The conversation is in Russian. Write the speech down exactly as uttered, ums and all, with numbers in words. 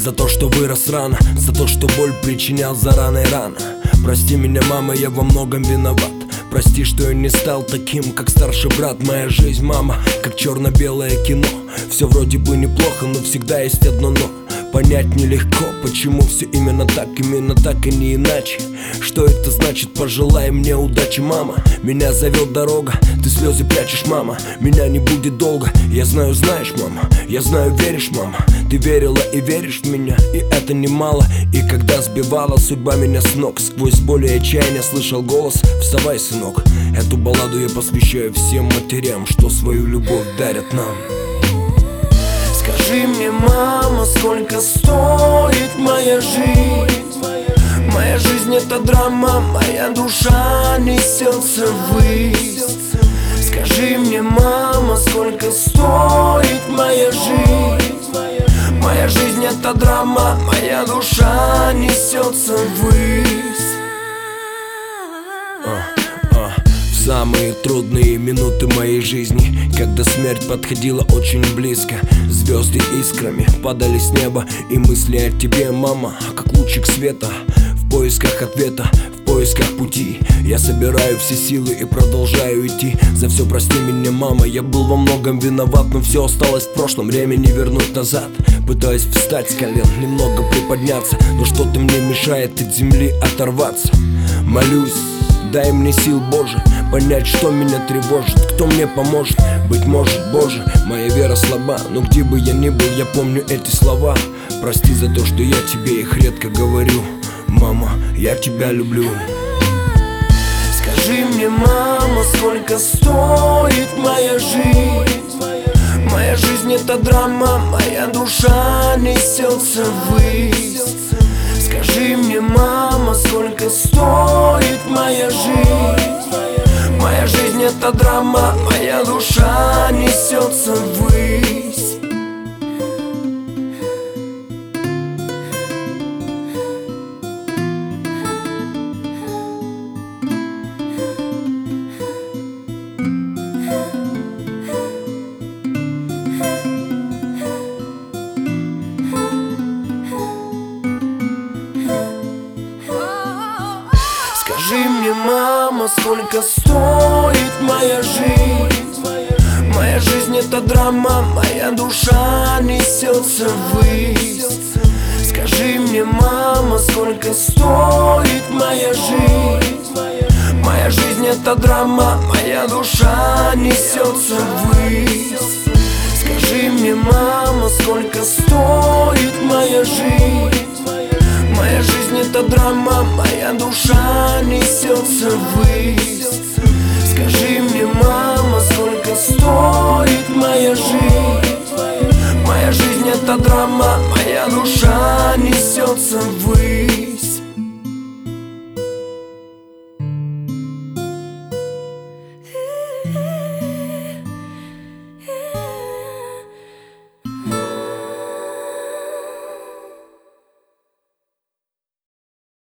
За то, что вырос рано, за то, что боль причинял зарано и рано. Прости меня, мама, я во многом виноват. Прости, что я не стал таким, как старший брат. Моя жизнь, мама, как черно-белое кино. Все вроде бы неплохо, но всегда есть одно но. Понять нелегко, почему все именно так, именно так и не иначе. Что это значит, пожелай мне удачи, мама. Меня зовет дорога, ты слезы прячешь, мама. Меня не будет долго, я знаю, знаешь, мама. Я знаю, веришь, мама. Ты верила и веришь в меня, и это немало. И когда сбивала судьба меня с ног, сквозь боль и отчаяние слышал голос: вставай, сынок. Эту балладу я посвящаю всем матерям, что свою любовь дарят нам. Скажи мне, мама, сколько стоит моя жизнь? Моя жизнь — это драма, моя душа несется ввысь. Скажи мне, мама, сколько стоит моя жизнь? Моя жизнь — это драма, моя душа несется ввысь. В самые трудные минуты моей жизни, когда смерть подходила очень близко, звезды искрами падали с неба, и мысли о тебе, мама, как лучик света. В поисках ответа, в поисках пути я собираю все силы и продолжаю идти. За все прости меня, мама, я был во многом виноват, но все осталось в прошлом, время не вернуть назад. Пытаюсь встать с колен, немного приподняться, но что-то мне мешает от земли оторваться. Молюсь, дай мне сил, Боже, понять, что меня тревожит, кто мне поможет. Быть может, Боже, моя вера слаба, но где бы я ни был, я помню эти слова. Прости за то, что я тебе их редко говорю. Мама, я тебя люблю. Скажи мне, мама, сколько стоит моя жизнь? Моя жизнь — это драма, моя душа несется ввысь. Скажи мне, мама, сколько стоит моя жизнь? Моя жизнь — это драма, моя душа несется ввысь. Скажи мне, мама, сколько стоит моя жизнь? Моя жизнь — это драма, моя душа несется ввысь. Скажи мне, мама, сколько стоит моя жизнь? Моя жизнь — это драма, моя душа несется ввысь. Скажи мне, мама, сколько стоит моя жизнь? Моя жизнь — это драма, моя душа несется ввысь. Скажи мне, мама, сколько стоит моя жизнь? Моя жизнь — это драма, моя душа несется ввысь.